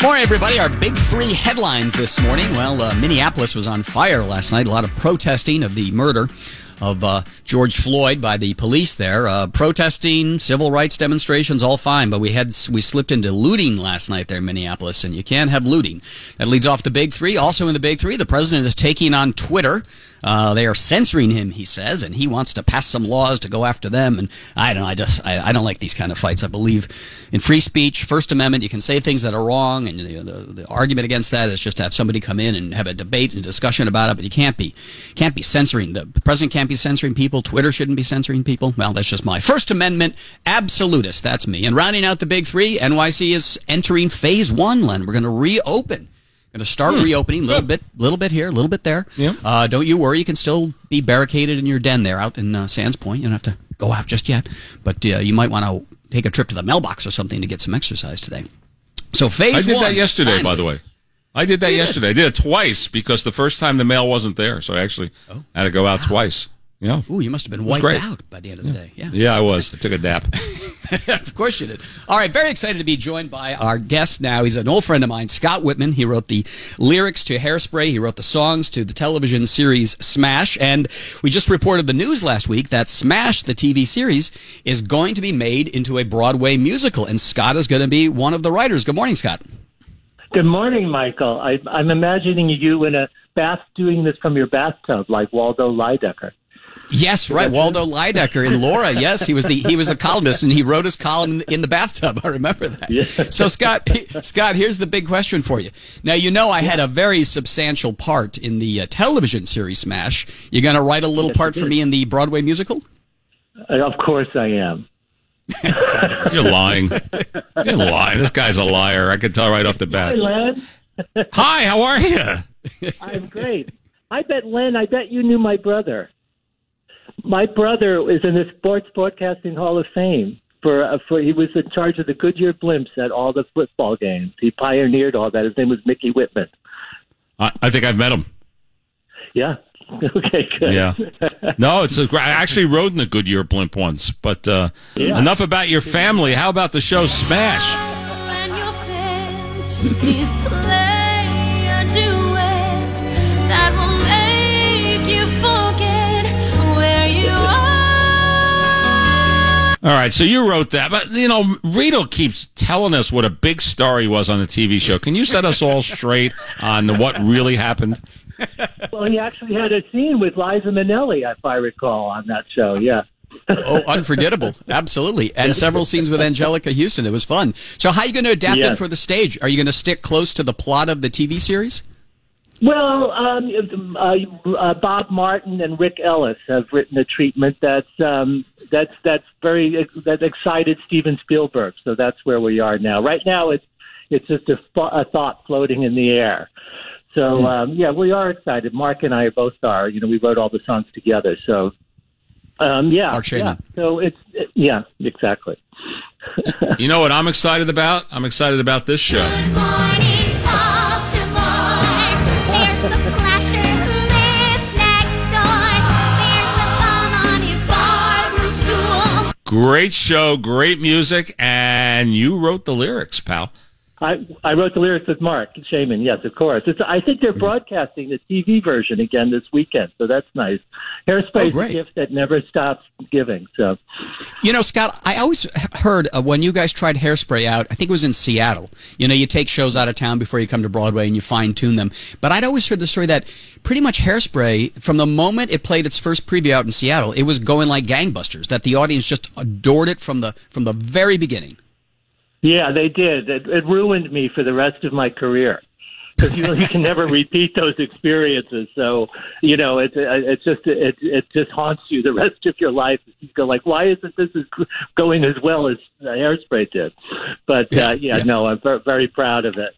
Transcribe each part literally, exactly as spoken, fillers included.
Morning, everybody. Our big three headlines this morning. Well, uh, Minneapolis was on fire last night. A lot of protesting of the murder of uh, George Floyd by the police there. Uh, protesting, civil rights demonstrations, all fine. But we had we slipped into looting last night there in Minneapolis, and you can't have looting. That leads off the big three. Also in the big three, the president is taking on Twitter. Uh, they are censoring him, he says, and he wants to pass some laws to go after them. And I don't know, I just I, I don't like these kind of fights. I believe in free speech, First Amendment. You can say things that are wrong, and the, the, the argument against that is just to have somebody come in and have a debate and discussion about it. But you can't be can't be censoring. The president can't be censoring people. Twitter shouldn't be censoring people. Well, that's just my First Amendment absolutist. That's me. And rounding out the big three, N Y C is entering phase one, Len. We're going to reopen. Going to start hmm. reopening a little bit, little bit here, a little bit there. Yeah. Uh, don't you worry. You can still be barricaded in your den there out in uh, Sands Point. You don't have to go out just yet. But uh, you might want to take a trip to the mailbox or something to get some exercise today. So phase one. I did one, that yesterday, finally. by the way. I did that you yesterday. Did. I did it twice because the first time the mail wasn't there. So I actually oh. had to go out wow. twice. Yeah. Ooh, you must have been wiped great. out by the end of the yeah. day. Yeah, yeah, I was. I took a nap. Of course you did. All right, very excited to be joined by our guest now. He's an old friend of mine, Scott Whitman. He wrote the lyrics to Hairspray. He wrote the songs to the television series Smash. And we just reported the news last week that Smash, the T V series, is going to be made into a Broadway musical. And Scott is going to be one of the writers. Good morning, Scott. Good morning, Michael. I, I'm imagining you in a bath doing this from your bathtub like Waldo Lydecker. Yes, right. Waldo Lydecker in Laura. Yes, he was the he was the columnist, and he wrote his column in the, in the bathtub. I remember that. Yeah. So, Scott, Scott, here's the big question for you. Now, you know I had a very substantial part in the uh, television series Smash. You going to write a little yes, part for me in the Broadway musical? Uh, of course I am. You're lying. You're lying. This guy's a liar. I can tell right off the bat. Hi, Len. Hi, how are you? I'm great. I bet, Len, I bet you knew my brother. My brother is in the Sports Broadcasting Hall of Fame. For, uh, for he was in charge of the Goodyear Blimps at all the football games. He pioneered all that. His name was Mickey Whitman. I, I think I've met him. Yeah. Okay, good. Yeah. No, it's a, I actually rode in the Goodyear Blimp once. But uh, yeah. Enough about your family. How about the show Smash? When your fantasies play a duet that will make you forget where you are. All right, so you wrote that. But, you know, Rito keeps telling us what a big star he was on the T V show. Can you set us all straight on what really happened? Well, he actually had a scene with Liza Minnelli, if I recall, on that show, yeah. Oh, unforgettable. Absolutely. And several scenes with Angelica Houston. It was fun. So how are you going to adapt yes. it for the stage? Are you going to stick close to the plot of the T V series? Well, um, uh, uh, Bob Martin and Rick Ellis have written a treatment that's um, that's that's very that excited Steven Spielberg. So that's where we are now. Right now, it's it's just a, a thought floating in the air. So um, yeah, we are excited. Mark and I both are. You know, we wrote all the songs together. So um, yeah, Mark Shaman. yeah. So it's it, yeah, exactly. You know what I'm excited about? I'm excited about this show. Good morning, Baltimore. There's the flasher who lives next door. There's the bum on his barroom stool. Great show, great music, and you wrote the lyrics, pal. I, I wrote the lyrics with Mark Shaman, yes, of course. It's, I think they're broadcasting the T V version again this weekend, so that's nice. Hairspray is Oh, a gift that never stops giving. So, You know, Scott, I always heard uh, when you guys tried Hairspray out, I think it was in Seattle. You know, you take shows out of town before you come to Broadway and you fine-tune them. But I'd always heard the story that pretty much Hairspray, from the moment it played its first preview out in Seattle, it was going like gangbusters, that the audience just adored it from the from the very beginning. yeah, they did. It, it ruined me for the rest of my career. Because you, you can never repeat those experiences, so you know it. It's just it. It just haunts you the rest of your life. You go like, why isn't this is going as well as Hairspray did? But Yeah, uh, yeah, yeah. no, I'm ver- very proud of it.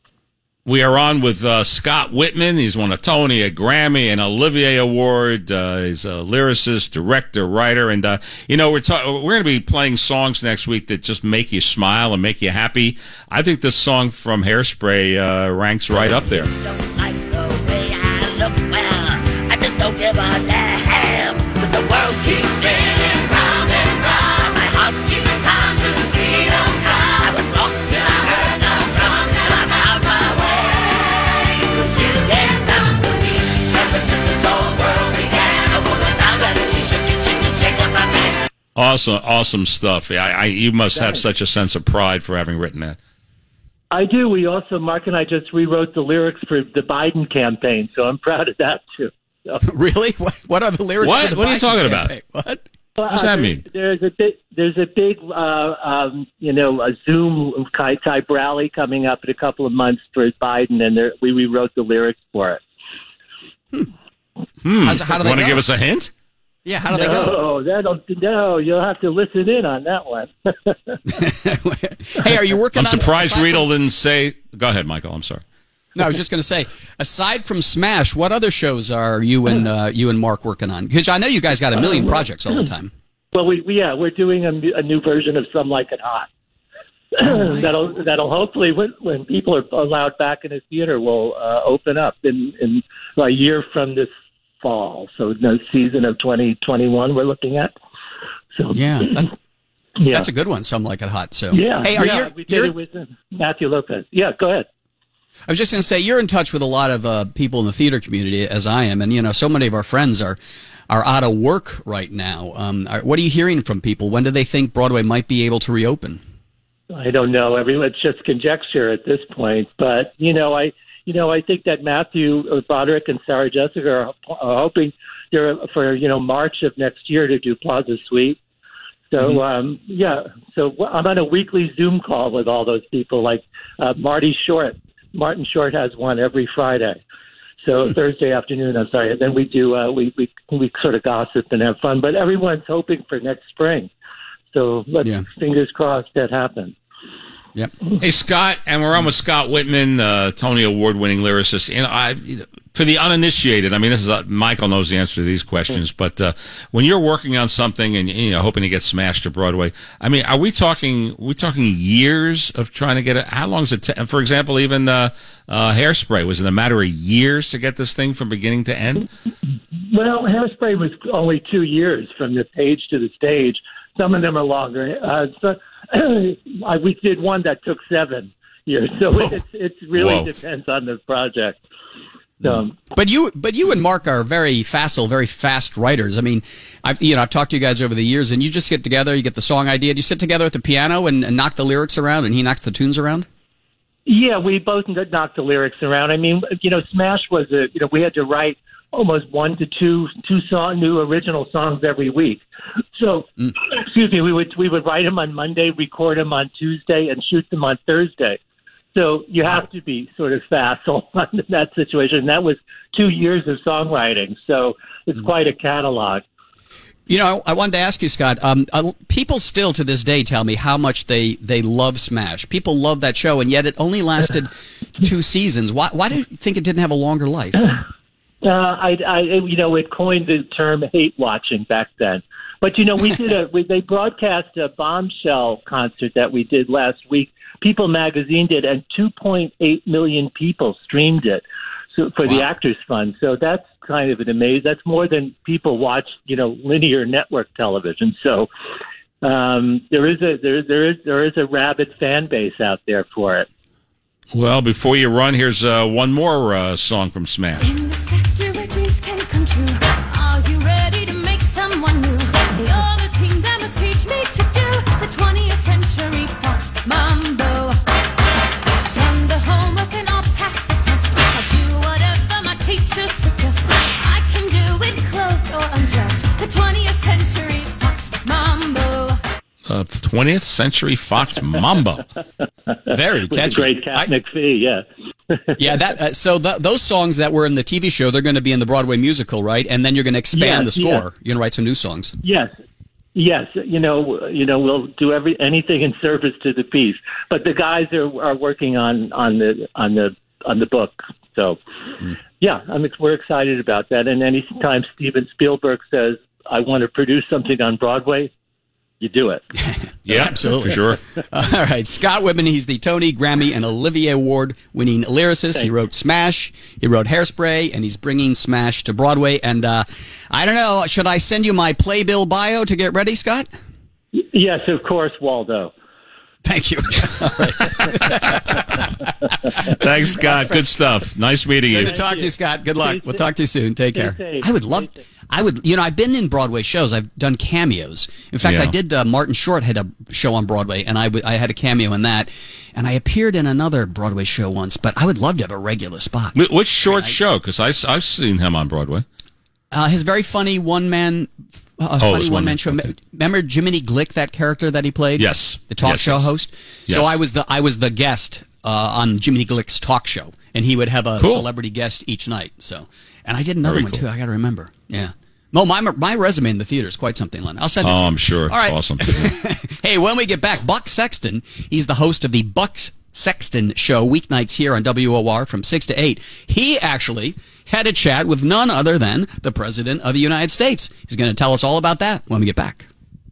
We are on with uh, Scott Whitman. He's won a Tony, a Grammy, an Olivier Award. Uh, he's a lyricist, director, writer, and uh, you know we're ta- we're going to be playing songs next week that just make you smile and make you happy. I think this song from Hairspray uh, ranks right up there. Don't like the way I look, well, I just don't give a damn. 'Cause the world keeps spinning round and round. My heart keeps time to the speed of sound. I would walk till I heard the drum till I Awesome, awesome stuff. I, I, you must have such a sense of pride for having written that. I do. We also, Mark and I just rewrote the lyrics for the Biden campaign, so I'm proud of that too. So. Really? What, what are the lyrics? What? For the What are you Biden talking campaign? about? What? Well, does uh, that there's, mean? There's a big, there's a big, uh, um, you know, a Zoom type rally coming up in a couple of months for Biden, and there, we rewrote the lyrics for it. Hmm. How's- how do they Want to go? give us a hint? Yeah, how do they go? No, that'll no. You'll have to listen in on that one. Hey, are you working I'm on surprised aside Riedel from- didn't say. Go ahead, Michael. I'm sorry. No, I was just going to say, aside from Smash, what other shows are you and uh, you and Mark working on? Because I know you guys got a million projects all the time. Well, we, we yeah, we're doing a, new- a new version of Some Like It Hot. that'll that'll hopefully when when people are allowed back in a theater will uh, open up in in a year from this fall. So the season of twenty twenty-one we're looking at. So Yeah, that- yeah, that's a good one. Some Like It Hot. So yeah. hey, are yeah, you? we did you're- it with uh, Matthew Lopez. Yeah, go ahead. I was just going to say you're in touch with a lot of uh, people in the theater community, as I am, and you know, so many of our friends are are out of work right now. Um, are, what are you hearing from people? When do they think Broadway might be able to reopen? I don't know. Everyone, it's just conjecture at this point. But you know, I you know I think that Matthew Broderick and Sarah Jessica are, are hoping they're for you know March of next year to do Plaza Suite. So Mm-hmm. um, yeah, so I'm on a weekly Zoom call with all those people, like uh, Marty Short. Martin Short has one every Friday. So Hmm. Thursday afternoon, I'm sorry. And then we do uh, we, we we sort of gossip and have fun. But everyone's hoping for next spring. So let's Yeah. fingers crossed that happens. Yep. Hey, Scott, and we're on with Scott Whitman, uh, Tony Award-winning lyricist. You know, I, you know, for the uninitiated, I mean, this is uh, Michael knows the answer to these questions, but uh, when you're working on something and you know hoping to get smashed to Broadway, I mean, are we talking? Are we talking years of trying to get it? How long is it? T- for example, even uh, uh, Hairspray, was it a matter of years to get this thing from beginning to end? Well, Hairspray was only two years from the page to the stage. Some of them are longer. Uh, so, I, we did one that took seven years. So it's it's really Whoa. depends on the project. So, But you, but you and Mark are very facile, very fast writers. I mean, I've you know I've talked to you guys over the years, and you just get together, you get the song idea, do you sit together at the piano and, and knock the lyrics around, and he knocks the tunes around? yeah, we both knocked the lyrics around. I mean, you know, Smash was a you know we had to write almost one to two two song new original songs every week. So, Mm. excuse me, we would we would write them on Monday, record them on Tuesday, and shoot them on Thursday. So you have to be sort of facile in that situation. And that was two years of songwriting. So it's Mm. quite a catalog. You know, I wanted to ask you, Scott. Um, uh, people still to this day tell me how much they, they love Smash. People love that show, and yet it only lasted two seasons. Why why do you think it didn't have a longer life? Uh, I, I, you know, it coined the term hate watching back then. But you know, we did a we, they broadcast a Bombshell concert that we did last week. People Magazine did, and two point eight million people streamed it. So for the Wow. Actors Fund. So that's kind of an amazing. That's more than people watch, you know, linear network television. So um, there is a there there is there is a rabid fan base out there for it. Well, before you run, here's uh, one more uh, song from Smash. In this factory where dreams can come true, are you ready to make someone new? You're the team that must teach me to do the twentieth century Fox Mambo. Done the homework and I'll pass the test. I'll do whatever my teacher suggests. I can do it clothed or undressed. The twentieth century Fox Mambo. Uh, twentieth Century Fox Mambo. Very With the catchy. great Cat I- McPhee, yeah. Yeah, that. Uh, so th- those songs that were in the T V show, they're going to be in the Broadway musical, right? And then you're going to expand Yes, the score. yeah. You're going to write some new songs. Yes, yes. You know, you know, we'll do every anything in service to the piece. But the guys are are working on on the on the on the book. So, yeah, I'm ex- we're excited about that. And anytime Steven Spielberg says, "I want to produce something on Broadway," you do it. Yeah, Absolutely. for sure. All right, Scott Whitman. He's the Tony, Grammy, and Olivier Award-winning lyricist. He wrote Smash, he wrote Hairspray, and he's bringing Smash to Broadway. And uh, I don't know, should I send you my playbill bio to get ready, Scott? Y- Yes, of course, Waldo. Thank you. Thanks, Scott. Good stuff. Nice meeting Good you. to talk to you, Scott. Good luck. Stay We'll safe. talk to you soon. Take Stay care. safe. I would love. Stay safe. I would, you know, I've been in Broadway shows. I've done cameos. In fact, Yeah. I did. Uh, Martin Short had a show on Broadway, and I, w- I had a cameo in that. And I appeared in another Broadway show once. But I would love to have a regular spot. Wh- Which short show? Because I've seen him on Broadway. Uh, his very funny one man, uh, Oh, funny it's one one man man, show. okay. Remember Jiminy Glick, that character that he played? Yes. the talk Yes, show yes. host. Yes. So I was the I was the guest uh, on Jiminy Glick's talk show, and he would have a Cool. celebrity guest each night. So, and I did another Very one cool. too. I got to remember. Yeah. No, my my resume in the theater is quite something, Len. I'll send it. Oh, to you. I'm sure. All right. Awesome. Hey, when we get back, Buck Sexton, he's the host of the Buck Sexton Show, weeknights here on W O R from six to eight. He actually had a chat with none other than the President of the United States. He's going to tell us all about that when we get back.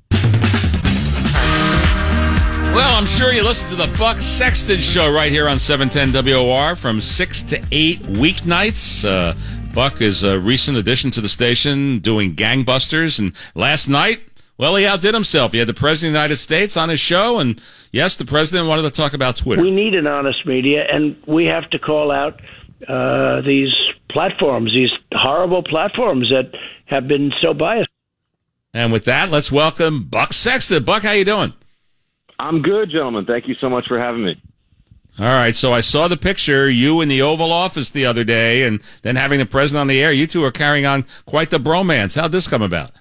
Well, I'm sure you listen to the Buck Sexton Show right here on seven ten W O R from six to eight weeknights. Uh, Buck is a recent addition to the station doing gangbusters. And last night, well, he outdid himself. He had the President of the United States on his show. And yes, the President wanted to talk about Twitter. We need an honest media, and we have to call out uh, these platforms, these horrible platforms that have been so biased. And with that, let's welcome Buck Sexton. Buck, how you doing? I'm good, gentlemen. Thank you so much for having me. All right, so I saw the picture, you in the Oval Office the other day, and then having the President on the air. You two are carrying on quite the bromance. How'd this come about?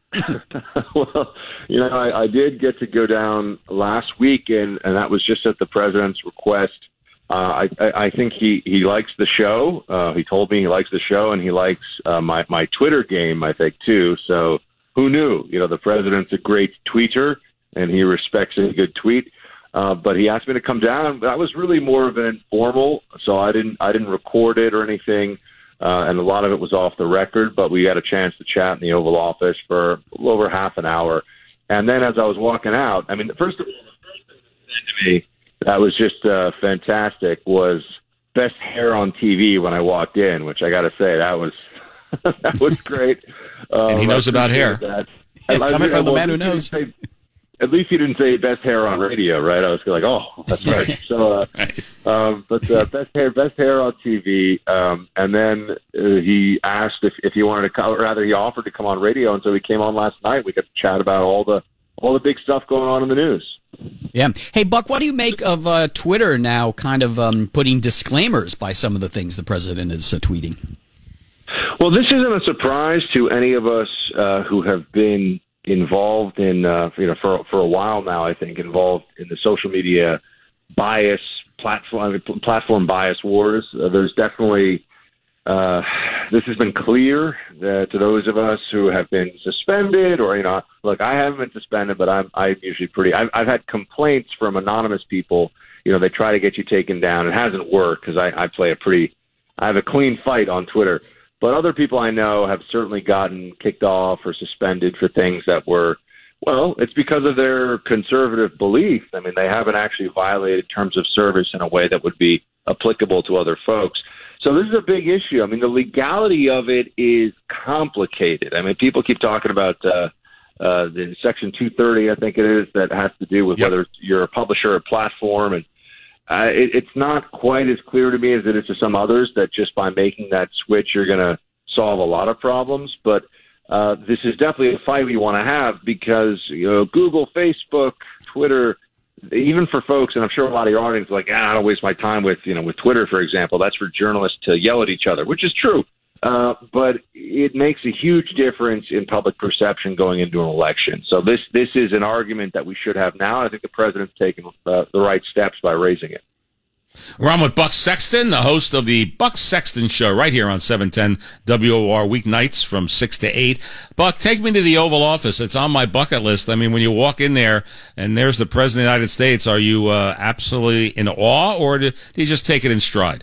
Well, you know, I, I did get to go down last week, and, and that was just at the President's request. Uh, I, I I think he, he likes the show. Uh, he told me he likes the show, and he likes uh, my, my Twitter game, I think, too. So who knew? You know, the President's a great tweeter, and he respects a good tweet. Uh, but he asked me to come down. That was really more of an informal, so I didn't I didn't record it or anything, uh, and a lot of it was off the record. But we got a chance to chat in the Oval Office for a little over half an hour. And then as I was walking out, I mean, first of all, the first thing he said to me that was just uh, fantastic was best hair on T V when I walked in, which I got to say that was that was great. Um, And he knows I about hair. appreciate that. Yeah, I- coming I- from the well, man who he didn't knows. say- At least you didn't say best hair on radio, right? I was like, oh, that's right. So, uh, um, but uh, best hair, best hair on T V. Um, and then uh, he asked if, if he wanted to come, or rather, he offered to come on radio, and so he came on last night. We got to chat about all the all the big stuff going on in the news. Yeah. Hey, Buck, what do you make of uh, Twitter now kind of um, putting disclaimers by some of the things the President is uh, tweeting? Well, this isn't a surprise to any of us uh, who have been involved in, uh, you know, for for a while now. I think involved in the social media bias platform platform bias wars. Uh, there's definitely uh, this has been clear uh, to those of us who have been suspended, or you know, look, I haven't been suspended, but I'm I'm usually pretty. I've, I've had complaints from anonymous people. You know, they try to get you taken down. It hasn't worked because I, I play a pretty, I have a clean fight on Twitter. But other people I know have certainly gotten kicked off or suspended for things that were, well, it's because of their conservative belief. I mean, they haven't actually violated terms of service in a way that would be applicable to other folks. So this is a big issue. I mean, the legality of it is complicated. I mean, people keep talking about uh, uh, the Section two thirty, I think it is, that has to do with Yep. whether you're a publisher or platform. And Uh, it, it's not quite as clear to me as it is to some others that just by making that switch, you're going to solve a lot of problems. But uh, this is definitely a fight we want to have because, you know, Google, Facebook, Twitter, even for folks, and I'm sure a lot of your audience is like, ah, I don't waste my time with, you know, with Twitter, for example. That's for journalists to yell at each other, which is true. Uh, but it makes a huge difference in public perception going into an election. So this this is an argument that we should have now. I think the president's taken uh, the right steps by raising it. We're on with Buck Sexton, the host of the Buck Sexton Show, right here on seven ten W O R weeknights from six to eight. Buck, take me to the Oval Office. It's on my bucket list. I mean, when you walk in there and there's the President of the United States, are you uh, absolutely in awe, or do you just take it in stride?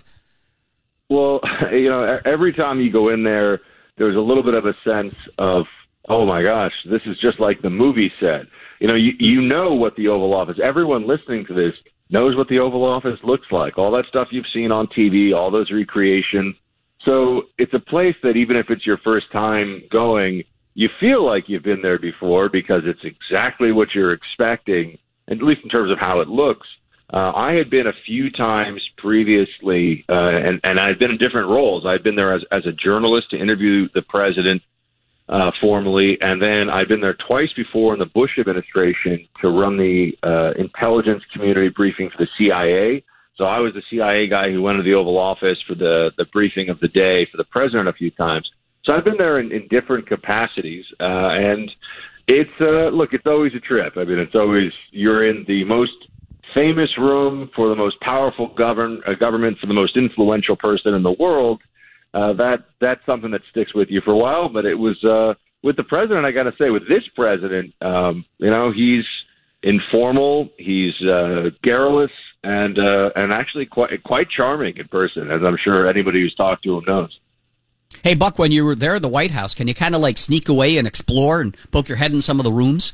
Well, you know, every time you go in there, there's a little bit of a sense of, oh my gosh, this is just like the movie set. You know, you, you know what the Oval Office, everyone listening to this knows what the Oval Office looks like. All that stuff you've seen on T V, all those recreations. So it's a place that even if it's your first time going, you feel like you've been there before because it's exactly what you're expecting, at least in terms of how it looks. Uh, I had been a few times previously, uh, and, and I'd been in different roles. I'd been there as, as a journalist to interview the president. uh, formally, and then I've been there twice before in the Bush administration to run the uh, intelligence community briefing for the C I A. So I was the C I A guy who went to the Oval Office for the, the briefing of the day for the president a few times. So I've been there in, in different capacities, uh, and it's uh, look, it's always a trip. I mean, it's always you're in the most famous room for the most powerful govern uh, government for the most influential person in the world. Uh, that that's something that sticks with you for a while. But it was uh, with the president. I got to say, with this president, um, you know, he's informal, he's uh, garrulous, and uh, and actually quite quite charming in person, as I'm sure anybody who's talked to him knows. Hey, Buck, when you were there at the White House, can you kind of like sneak away and explore and poke your head in some of the rooms?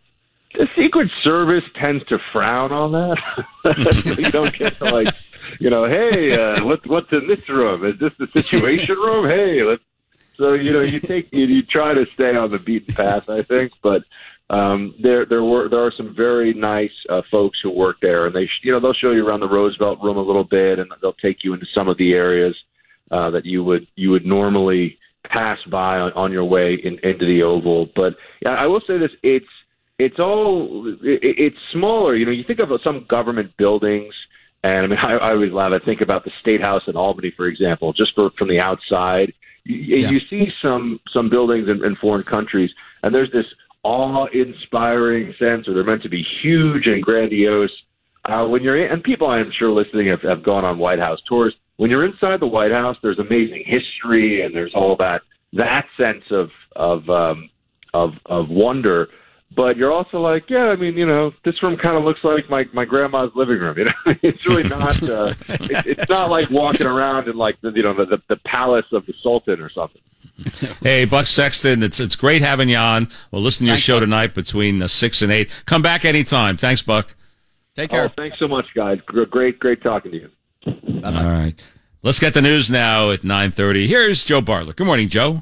The Secret Service tends to frown on that. You don't get to like, you know, hey, uh, what, what's in this room? Is this the Situation Room? Hey, let's. So you know, you take you, you try to stay on the beaten path, I think, but um, there there were there are some very nice uh, folks who work there, and they you know they'll show you around the Roosevelt Room a little bit, and they'll take you into some of the areas Uh, that you would you would normally pass by on, on your way in, into the Oval. But yeah, I will say this: it's it's all it, it's smaller. You know, you think of some government buildings, and I mean, I, I always laugh. I think about the State House in Albany, for example, just for, from the outside. You, Yeah. you see some some buildings in, in foreign countries, and there's this awe-inspiring sense, or they're meant to be huge and grandiose. Uh, when you're in, and people I'm sure listening have, have gone on White House tours. When you're inside the White House, there's amazing history and there's all that that sense of of um, of of wonder. But you're also like, yeah, I mean, you know, this room kind of looks like my, my grandma's living room. You know, it's really not. Uh, it, it's not like walking around in like the, you know the, the the palace of the Sultan or something. Hey, Buck Sexton, it's it's great having you on. We'll listen to your Thanks, show Buck. tonight between uh, six and eight. Come back anytime. Thanks, Buck. Take care. Oh, thanks so much, guys. Great, great talking to you. Bye-bye. All right. Let's get the news now at nine thirty. Here's Joe Bartlett. Good morning, Joe.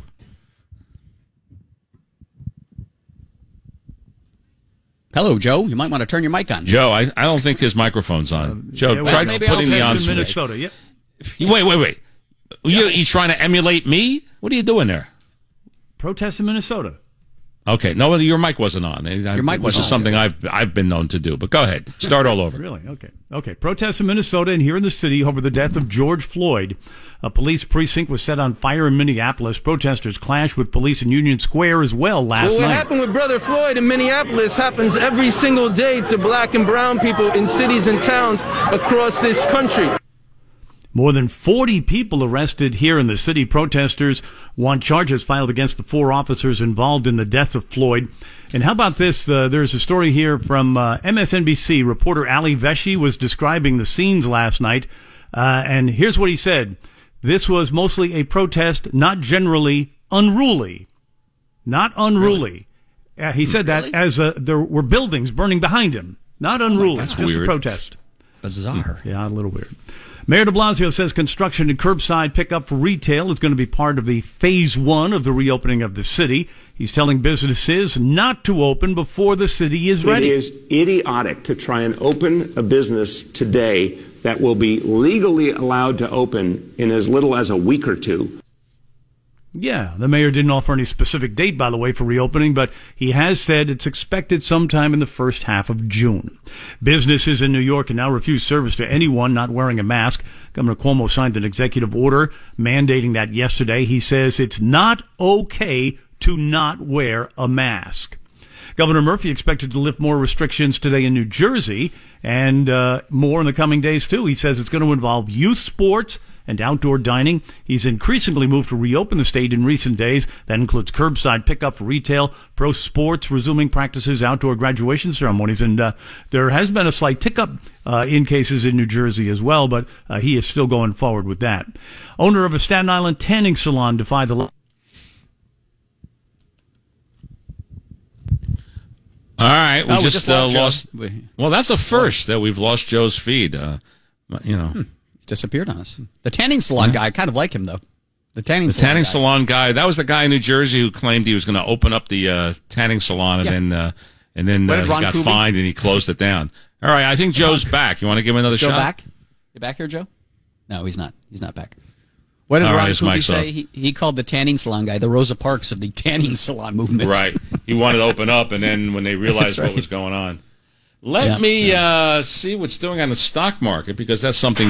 Hello, Joe. You might want to turn your mic on. Joe, I, I don't think his microphone's on. Joe, Yeah, well, try maybe I'll putting the text on him in switch. Minnesota. Yep. Wait, wait, wait. You, you trying to emulate me? What are you doing there? Protest in Minnesota. Okay, no, your mic wasn't on. Your mic This wasn't is on. something I've I've been known to do. But go ahead, start all over. Really? Okay. Okay. Protests in Minnesota and here in the city over the death of George Floyd. A police precinct was set on fire in Minneapolis. Protesters clashed with police in Union Square as well last Well, what night. happened with Brother Floyd in Minneapolis happens every single day to black and brown people in cities and towns across this country. More than forty people arrested here in the city. Protesters want charges filed against the four officers involved in the death of Floyd. And how about this? Uh, there's a story here from uh, M S N B C. Reporter Ali Veshy was describing the scenes last night. Uh, and here's what he said. This was mostly a protest, not generally unruly. Not unruly. Uh, he said Really? that as uh, there were buildings burning behind him. Not unruly. that's just weird. a protest. Bizarre. Yeah, a little weird. Mayor de Blasio says construction and curbside pickup for retail is going to be part of the phase one of the reopening of the city. He's telling businesses not to open before the city is ready. It is idiotic to try and open a business today that will be legally allowed to open in as little as a week or two. Yeah, the mayor didn't offer any specific date, by the way, for reopening, but he has said it's expected sometime in the first half of June. Businesses in New York can now refuse service to anyone not wearing a mask. Governor Cuomo signed an executive order mandating that yesterday. He says it's not okay to not wear a mask. Governor Murphy expected to lift more restrictions today in New Jersey and uh, more in the coming days, too. He says it's going to involve youth sports and outdoor dining. He's increasingly moved to reopen the state in recent days. That includes curbside pickup for retail, pro sports resuming practices, outdoor graduation ceremonies, and uh, there has been a slight tick up uh, in cases in New Jersey as well, but uh, he is still going forward with that. Owner of a Staten Island tanning salon defied the law. All right, we Oh, we just, just uh, lost Joe. lost. We- Well, that's a first that we've lost Joe's feed. Uh, you know, He's disappeared on us. The tanning salon guy, I kind of like him, though. The tanning the salon tanning guy. salon guy. That was the guy in New Jersey who claimed he was going to open up the uh, tanning salon, and Yeah. then uh, and then What uh, did he Ron got Kuby? fined and he closed it down. All right, I think Joe's back. You want to give him another Is Joe shot? back? You back here, Joe? No, he's not. He's not back. What did All right, Ron his Cooley mic's say? up. He, he called the tanning salon guy the Rosa Parks of the tanning salon movement. Right. He wanted to open up, and then when they realized right. what was going on. Let Yeah, me so- uh, see what's doing on the stock market, because that's something.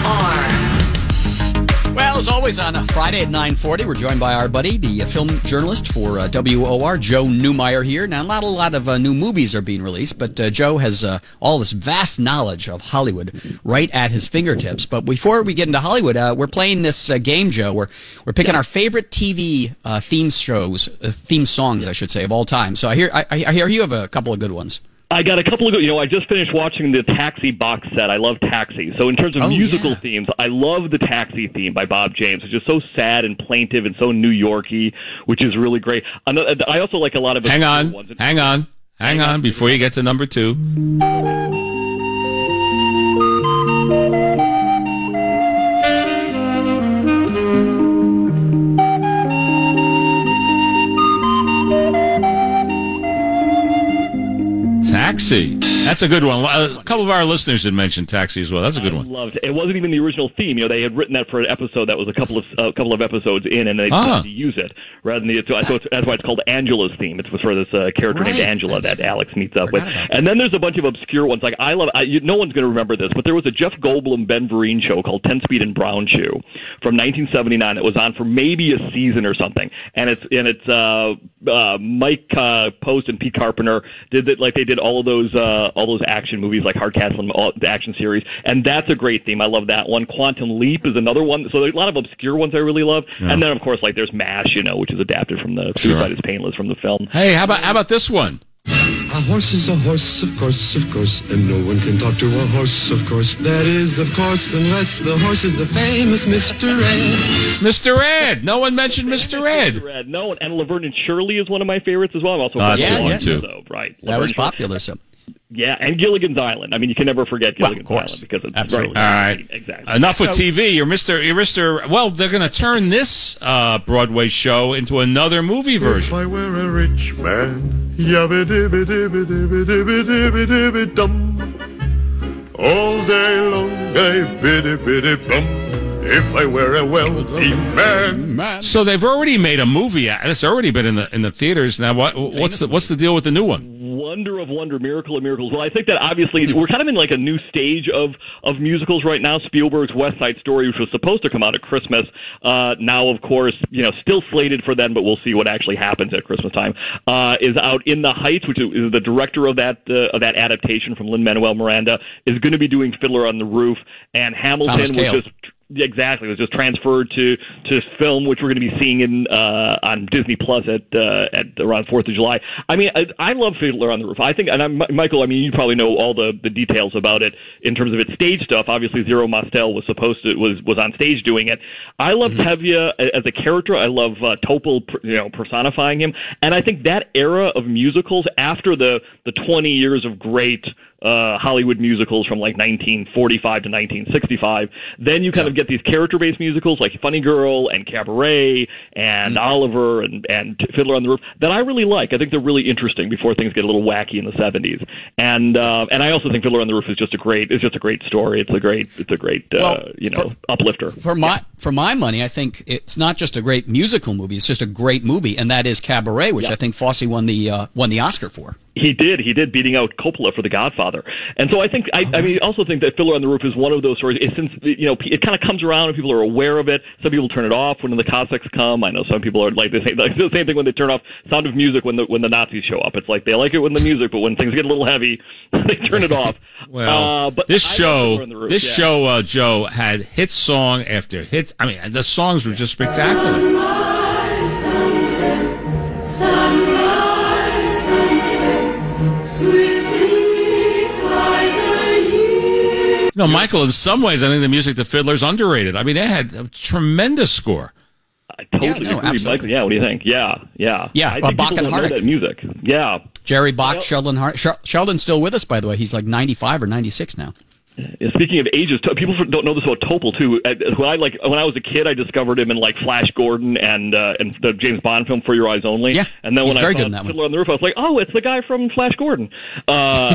Well, as always, on a Friday at nine forty, we're joined by our buddy, the uh, film journalist for uh, W O R, Joe Newmeyer here. Now, not a lot of uh, new movies are being released, but uh, Joe has uh, all this vast knowledge of Hollywood right at his fingertips. But before we get into Hollywood, uh, we're playing this uh, game, Joe. We're, we're picking our favorite T V uh, theme shows, uh, theme songs, I should say, of all time. So I hear, I, I hear you have a couple of good ones. I got a couple of good, you know, I just finished watching the Taxi box set. I love Taxi. So in terms of Oh, musical yeah. themes, I love the Taxi theme by Bob James. It's just so sad and plaintive and so New Yorky, which is really great. Another- I also like a lot of Hang obscure on, ones. hang on, hang on, before you get to number two. Taxi. That's a good one. A couple of our listeners had mentioned Taxi as well. That's a good I one. loved it. It wasn't even the original theme. You know, they had written that for an episode that was a couple of a couple of episodes in, and they Ah. decided to use it rather than the. So it's, that's why it's called Angela's theme. It's for this uh, character named Right. Angela That's- that Alex meets up with. about that. And then there's a bunch of obscure ones. Like I love. I, you, no one's going to remember this, but there was a Jeff Goldblum Ben Vereen show called Ten Speed and Brown Shoe from nineteen seventy-nine that was on for maybe a season or something. And it's and it's uh, uh, Mike uh, Post and Pete Carpenter did that, like they did all of those uh, all those action movies like Hardcastle and all the action series, and that's a great theme. I love that one. Quantum Leap is another one. So there's a lot of obscure ones I really love. Yeah. And then of course like there's MASH, you know, which is adapted from the Sure. Suicide is Painless from the film. Hey, how about how about this one? A horse is a horse, of course, of course, and no one can talk to a horse, of course. That is, of course, unless the horse is the famous Mister Ed. Mister Ed. No one mentioned Mister Ed. Red. No, and Laverne and Shirley is one of my favorites as well. I'm also Oh, that's a a good fan one, of too. Though, right? That Laverne was and Shirley. popular, so. Yeah, and Gilligan's Island. I mean, you can never forget Well, of Gilligan's course. Island because it's Absolutely. All right. right. Exactly. Enough with So- T V. You're Mister You're Mister Well, they're going to turn this uh, Broadway show into another movie If version. I were a rich man, yabba dibba dibba dibba dibba dibba dibba dum. All day long I biddy biddy bum. If I were a wealthy man. So they've already made a movie. out- It's already been in the in the theaters. Now, what what's the what's the deal with the new one? Wonder of Wonder, Miracle of Miracles. Well, I think that obviously we're kind of in like a new stage of, of musicals right now. Spielberg's West Side Story, which was supposed to come out at Christmas, uh, now of course, you know, still slated for then, but we'll see what actually happens at Christmas time. Uh, is out In the Heights, which is the director of that uh, of that adaptation from Lin-Manuel Miranda, is going to be doing Fiddler on the Roof, and Hamilton Thomas was Kail. just. Exactly, it was just transferred to, to film, which we're going to be seeing in uh, on Disney Plus at uh, at around Fourth of July. I mean, I, I love Fiddler on the Roof. I think, and I'm, Michael, I mean, you probably know all the, the details about it in terms of its stage stuff. Obviously, Zero Mostel was supposed to was was on stage doing it. I love Mm-hmm. Tevye as a character. I love uh, Topol, you know, personifying him, and I think that era of musicals after the the twenty years of great uh, Hollywood musicals from like nineteen forty-five to nineteen sixty-five, then you kind of get these character-based musicals like Funny Girl and Cabaret and Oliver and, and Fiddler on the Roof that I really like. I think they're really interesting before things get a little wacky in the seventies. And uh, and I also think Fiddler on the Roof is just a great it's just a great story. It's a great it's a great uh, Well, you know for- uplifter. For my for my money, I think it's not just a great musical movie; it's just a great movie, and that is Cabaret, which Yeah. I think Fosse won the uh, won the Oscar for. He did. He did, beating out Coppola for The Godfather. And so I think, I, I mean, I also think that Fiddler on the Roof is one of those stories. It, since you know, it kind of comes around and people are aware of it. Some people turn it off when the Cossacks come. I know some people are like the same, like the same thing when they turn off Sound of Music when the when the Nazis show up. It's like they like it when the music, but when things get a little heavy, they turn it off. Well, uh, but this I love show, Fiddler on the Roof, this yeah. show, uh, Joe, had hit song after hit. I mean, the songs were just spectacular. Sunset, sunrise, sunset, swiftly fly the years. No, Michael, in some ways, I think the music, the Fiddler's underrated. I mean, they had a tremendous score. I totally Yeah, no, agree, absolutely. Michael. Yeah, what do you think? Yeah, yeah, Yeah, I uh, think Bach people and don't know Harnick. that music. Yeah. Jerry Bach, Well- Sheldon Hart. Shel- Sheldon's still with us, by the way. He's like ninety-five or ninety-six now. Yeah, speaking of ages, to- people don't know this about Topol too. Uh, When I like when I was a kid, I discovered him in like Flash Gordon and uh, and the James Bond film For Your Eyes Only. Yeah, and then he's when very I good saw in that one. Fiddler on the Roof, I was like, oh, it's the guy from Flash Gordon. Uh,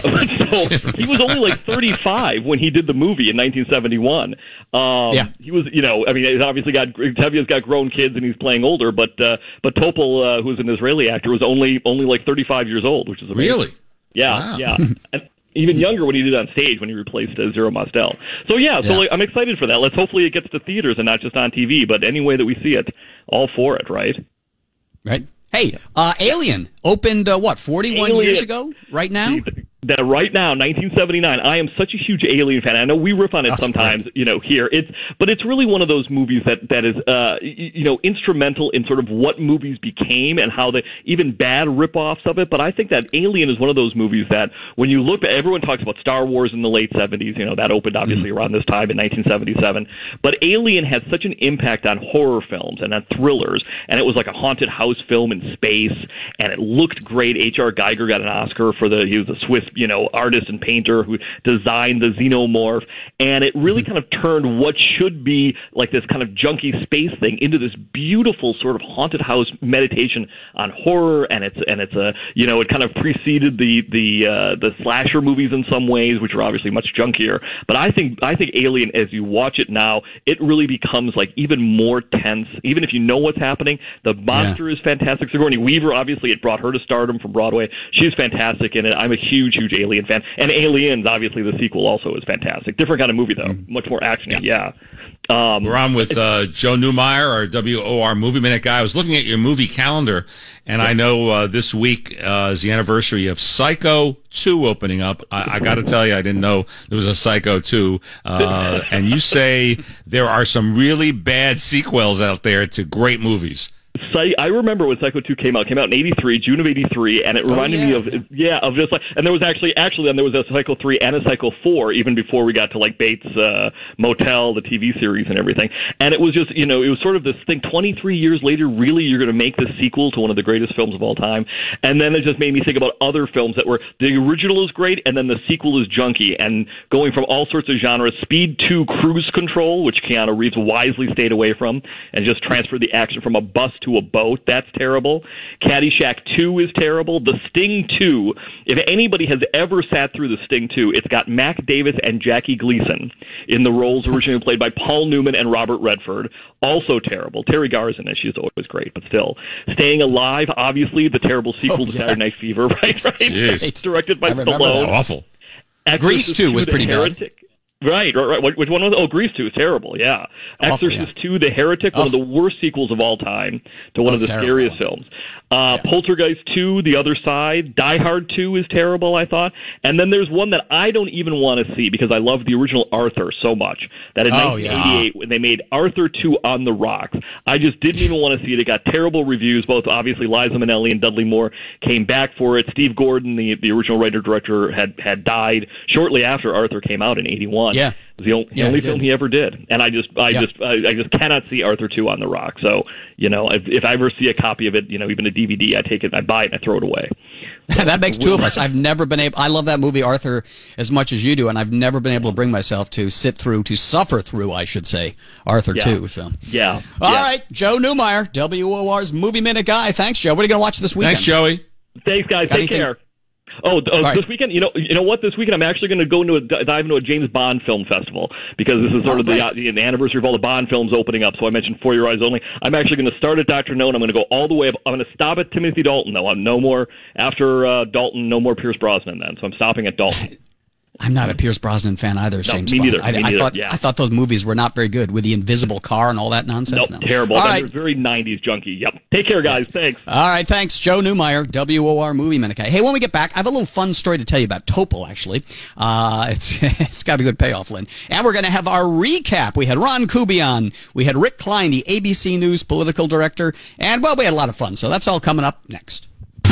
so he was only like thirty-five when he did the movie in nineteen seventy-one. Um, Yeah. he was, you know, I mean, he's obviously got Tevye's got grown kids and he's playing older, but uh, but Topol, uh, who's an Israeli actor, was only only like thirty-five years old, which is amazing. Really? Yeah, Wow. yeah. And even younger when he did it on stage when he replaced uh, Zero Mostel. So yeah, so Yeah. like, I'm excited for that. Let's hopefully it gets to theaters and not just on T V, but any way that we see it, all for it, right? Right. Hey, uh, Alien opened, uh, what, forty-one Alien. years ago? Right now? That right now, nineteen seventy-nine. I am such a huge Alien fan. I know we riff on it That's sometimes, you know, here. It's but it's really one of those movies that that is, uh, y- you know, instrumental in sort of what movies became and how the even bad ripoffs of it. But I think that Alien is one of those movies that when you look at, everyone talks about Star Wars in the late seventies. You know, that opened obviously Mm-hmm. around this time in nineteen seventy-seven. But Alien had such an impact on horror films and on thrillers, and it was like a haunted house film in space, and it looked great. H R. Geiger got an Oscar for the he was a Swiss, you know, artist and painter who designed the xenomorph, and it really kind of turned what should be like this kind of junky space thing into this beautiful sort of haunted house meditation on horror, and it's and it's a you know it kind of preceded the the uh, the slasher movies in some ways, which are obviously much junkier. But I think I think Alien, as you watch it now, it really becomes like even more tense, even if you know what's happening. The monster is fantastic. Sigourney Weaver, obviously, it brought her to stardom from Broadway. She's fantastic in it. I'm a huge, huge Alien fan. And Aliens, obviously, the sequel also is fantastic. Different kind of movie, though. Much more action-y, yeah. Um, We're on with uh, Joe Newmeyer, our W O R Movie Minute guy. I was looking at your movie calendar, and I know uh, this week uh, is the anniversary of Psycho two opening up. I, I got to tell you, I didn't know there was a Psycho two. Uh, and you say there are some really bad sequels out there to great movies. Psy- I remember when Psycho two came out. It came out in eighty-three, June of eighty-three, and it reminded yeah. me of yeah of just like. And there was actually actually then there was a Psycho three and a Psycho four even before we got to like Bates uh, Motel, the T V series, and everything. And it was just you know it was sort of this thing. twenty-three years later, really, you're going to make this sequel to one of the greatest films of all time. And then it just made me think about other films that were the original is great, and then the sequel is junky, and going from all sorts of genres. Speed two, Cruise Control, which Keanu Reeves wisely stayed away from, and just transferred the action from a bus to a boat. That's terrible. Caddyshack two is terrible. The Sting two, if anybody has ever sat through The Sting two, it's got Mac Davis and Jackie Gleason in the roles originally played by Paul Newman and Robert Redford. Also terrible. Terry Garr's in it. She's always great, but still. Staying Alive, obviously, the terrible sequel Oh, to yeah. Saturday Night Fever, right? right? Jeez. It's directed by I remember Stallone. that. Awful. Grease Exorcist two was The pretty bad. Heretic. Right, right, right. Which which one was it? Oh, Grease two is terrible, yeah. Awful, Exorcist yeah. two, The Heretic, one of Oh. the worst sequels of all time to one Oh, of the it's terrible. scariest films. Uh, Poltergeist two, The Other Side. Die Hard two is terrible, I thought. And then there's one that I don't even want to see because I love the original Arthur so much that in Oh, nineteen eighty-eight, when they made Arthur two on the Rocks, I just didn't even want to see it. It got terrible reviews. Both, obviously, Liza Minnelli and Dudley Moore came back for it. Steve Gordon, the, the original writer-director, had, had died shortly after Arthur came out in eighty-one. Yeah. It was the only, the Yeah, only he film did. he ever did, and I just, I Yeah. just, I, I just cannot see Arthur two on the Rock. So, you know, if, if I ever see a copy of it, you know, even a D V D, I take it, I buy it, and I throw it away. That makes two of us. I've never been able. I love that movie Arthur as much as you do, and I've never been able to bring myself to sit through, to suffer through, I should say, Arthur Yeah. too. So, Yeah. all yeah. right, Joe Newmeyer, W O R's Movie Minute guy. Thanks, Joe. What are you going to watch this weekend? Thanks, Joey. Thanks, guys. Got Take anything? care. Oh, oh right. this weekend, you know, you know what? This weekend, I'm actually going to go into a, dive into a James Bond film festival because this is sort Oh, of the, great. uh, the the anniversary of all the Bond films opening up. So I mentioned For Your Eyes Only. I'm actually going to start at Doctor No, and I'm going to go all the way up. I'm going to stop at Timothy Dalton, though. I'm no more after uh, Dalton, no more Pierce Brosnan. Then, so I'm stopping at Dalton. I'm not a Pierce Brosnan fan either. No, James me Bond. neither, I, me I neither, thought yeah. I thought those movies were not very good with the invisible car and all that nonsense. Nope, No. terrible. All They're right. very nineties junky. Yep. Take care, guys. Thanks. All right, thanks. Joe Newmeyer, W O R Movie Minute guy. Hey, when we get back, I have a little fun story to tell you about Topol, actually. Uh, it's it's got a good payoff, Lynn. And we're going to have our recap. We had Ron Kuby on. We had Rick Klein, the A B C News political director. And, well, we had a lot of fun. So that's all coming up next.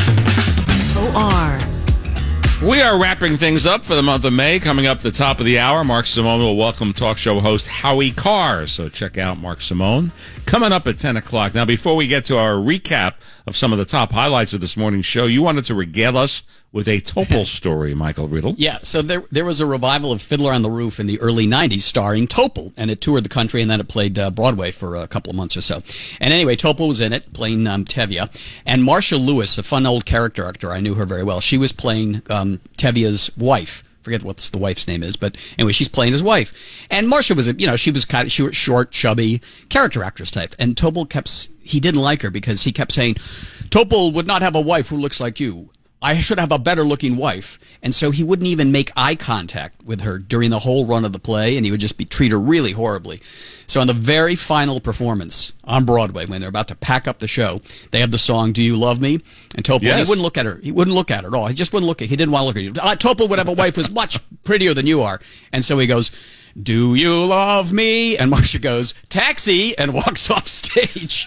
O R. We are wrapping things up for the month of May. Coming up at the top of the hour, Mark Simone will welcome talk show host Howie Carr. So check out Mark Simone. Coming up at ten o'clock. Now, before we get to our recap of some of the top highlights of this morning's show, you wanted to regale us with a Topol story, Michael Riddle. Yeah, so there there was a revival of Fiddler on the Roof in the early nineties starring Topol, and it toured the country, and then it played uh, Broadway for a couple of months or so. And anyway, Topol was in it, playing um, Tevye. And Marcia Lewis, a fun old character actor, I knew her very well. She was playing um, Tevye's wife. Forget what the wife's name is, but anyway, she's playing his wife. And Marcia was, a, you know, she was kind of, she was short, chubby, character actress type. And Topol kept, he didn't like her because he kept saying, Topol would not have a wife who looks like you. I should have a better looking wife. And so he wouldn't even make eye contact with her during the whole run of the play, and he would just be treat her really horribly. So on the very final performance on Broadway, when they're about to pack up the show, they have the song "Do You Love Me?" And Topol, Yes. he wouldn't look at her. He wouldn't look at her at all. He just wouldn't look at. He didn't want to look at you. Uh, Topol would have a wife who's much prettier than you are, and so he goes, "Do you love me?" And Marcia goes, "Taxi," and walks off stage.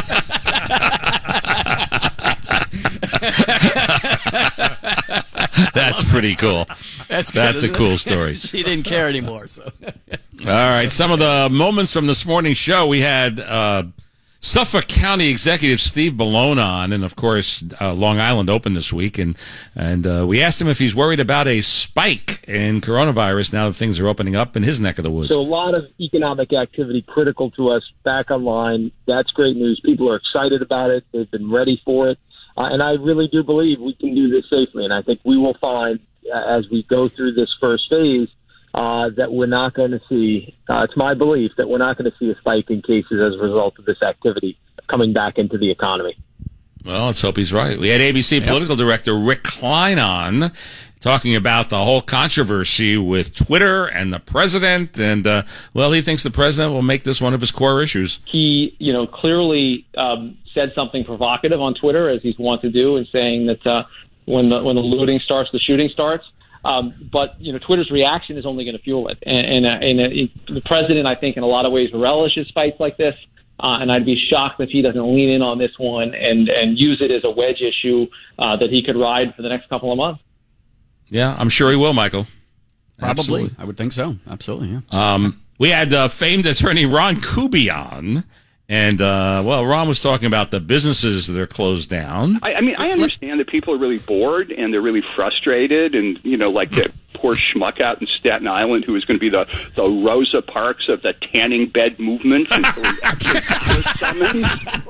That's pretty cool. That's, That's good, a isn't cool it? story. She didn't care anymore. So, All right, some of the moments from this morning's show. We had uh, Suffolk County Executive Steve Bellone on, and of course, uh, Long Island opened this week, and and uh, we asked him if he's worried about a spike in coronavirus now that things are opening up in his neck of the woods. So a lot of economic activity critical to us back online. That's great news. People are excited about it. They've been ready for it. Uh, and I really do believe we can do this safely. And I think we will find, uh, as we go through this first phase, uh, that we're not going to see, uh, it's my belief that we're not going to see a spike in cases as a result of this activity coming back into the economy. Well, let's hope he's right. We had A B C Yep. political director Rick Klein on, talking about the whole controversy with Twitter and the president. And, uh, well, he thinks the president will make this one of his core issues. He, you know, clearly um, said something provocative on Twitter, as he's wont to do, in saying that uh, when the when the looting starts, the shooting starts. Um, but you know, Twitter's reaction is only going to fuel it, and, and, uh, and uh, it, the president, I think, in a lot of ways, relishes fights like this. Uh, and I'd be shocked if he doesn't lean in on this one and and use it as a wedge issue uh, that he could ride for the next couple of months. Yeah, I'm sure he will, Michael. probably, Absolutely. I would think so. Absolutely, yeah. Um, we had uh, famed attorney Ron Kuby on, and, uh, well, Ron was talking about the businesses that are closed down. I, I mean, I understand that people are really bored and they're really frustrated, and you know, like the poor schmuck out in Staten Island who is going to be the the Rosa Parks of the tanning bed movement until he actually was summoned.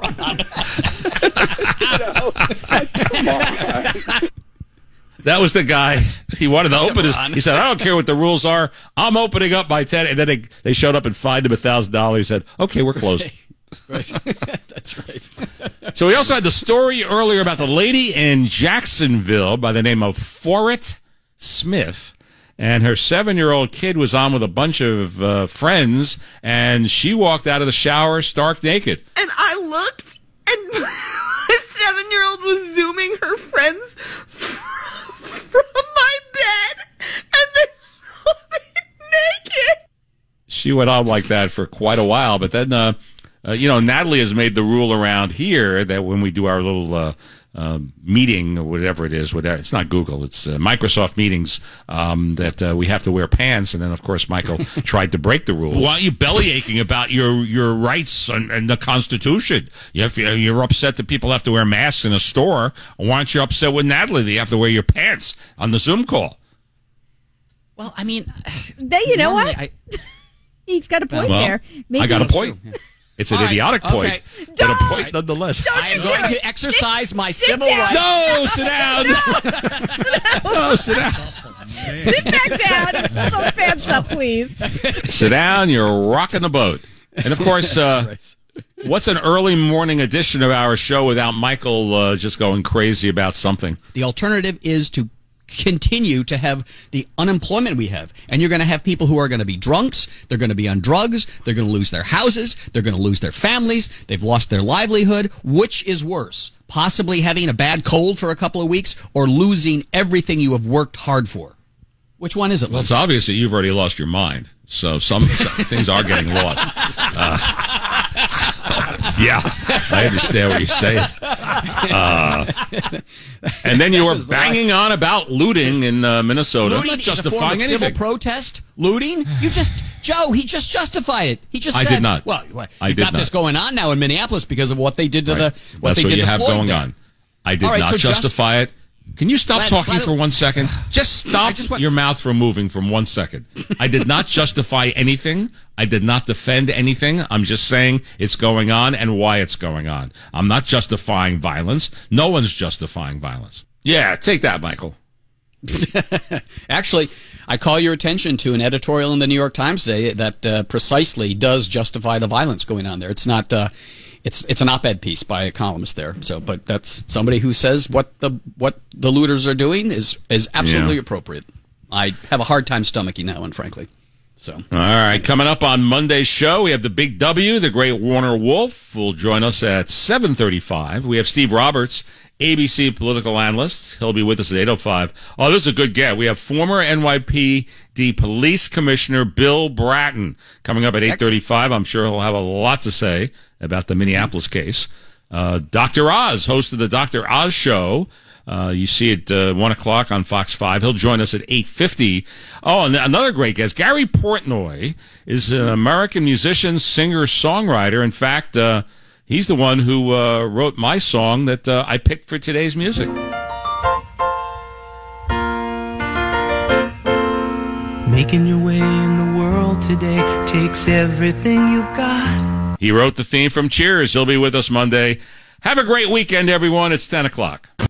You know, come on. That was the guy. He wanted to open his. He said, "I don't care what the rules are. I'm opening up by ten." And then they, they showed up and fined him a thousand dollars. He said, "Okay, we're closed." Right. That's right. So we also had the story earlier about the lady in Jacksonville by the name of Foret Smith. And her seven-year-old kid was on with a bunch of uh, friends, and she walked out of the shower stark naked. And I looked, and my seven-year-old was zooming her friends from my bed, and they saw me naked. She went on like that for quite a while, but then, uh, uh, you know, Natalie has made the rule around here that when we do our little uh, uh, meeting or whatever it is, whatever it's not Google, it's uh, Microsoft meetings, um, that uh, we have to wear pants. And then, of course, Michael tried to break the rules. Why aren't you belly aching about your your rights and, and the Constitution? You have, you're upset that people have to wear masks in a store. Why aren't you upset with Natalie that you have to wear your pants on the Zoom call? Well, I mean, They, you know what? I, He's got a point Well, there. Maybe I got a point. It's an All right, idiotic point, okay. but a point nonetheless. I am going to exercise my civil down. rights. No, sit down. No, sit down. Sit back down and pull those pants up, please. Sit down. You're rocking the boat. And of course, uh, what's an early morning edition of our show without Michael uh, just going crazy about something? The alternative is to continue to have the unemployment we have. And you're going to have people who are going to be drunks. They're going to be on drugs. They're going to lose their houses. They're going to lose their families. They've lost their livelihood. Which is worse? Possibly having a bad cold for a couple of weeks or losing everything you have worked hard for? Which one is it? Well, it's obvious that you've already lost your mind. So some, some things are getting lost. Uh, so, yeah, I understand what you're saying. Uh, and then you were banging on about looting in uh, Minnesota. Looting Not is a form justifying of civil anything. protest. Looting? You just, Joe, he just justified it. He just I said, did not. Well, well I you've did got this not. going on now in Minneapolis because of what they did to Right. the what That's they what did you to have Floyd going there. on. I did All right, not so just- justify it. Can you stop By- talking by the- for one second? Just stop just want- your mouth from moving from one second. I did not justify anything. I did not defend anything. I'm just saying it's going on and why it's going on. I'm not justifying violence. No one's justifying violence. Yeah, take that, Michael. Actually, I call your attention to an editorial in the New York Times today that uh, precisely does justify the violence going on there. It's not. Uh, it's it's an op-ed piece by a columnist there. So, but that's somebody who says what the what the looters are doing is is absolutely Yeah. appropriate. I have a hard time stomaching that one, frankly. So, All right, coming up on Monday's show, we have the Big W, the great Warner Wolf, will join us at seven thirty-five. We have Steve Roberts, A B C political analyst. He'll be with us at eight oh five. Oh, this is a good get. We have former N Y P D Police Commissioner Bill Bratton coming up at eight thirty-five. I'm sure he'll have a lot to say about the Minneapolis case. Uh, Doctor Oz, host of the Doctor Oz Show. Uh, you see it uh, one o'clock on Fox five. He'll join us at eight fifty. Oh, and another great guest, Gary Portnoy, is an American musician, singer, songwriter. In fact, uh, he's the one who uh, wrote my song that uh, I picked for today's music. Making your way in the world today takes everything you've got. He wrote the theme from Cheers. He'll be with us Monday. Have a great weekend, everyone. It's ten o'clock.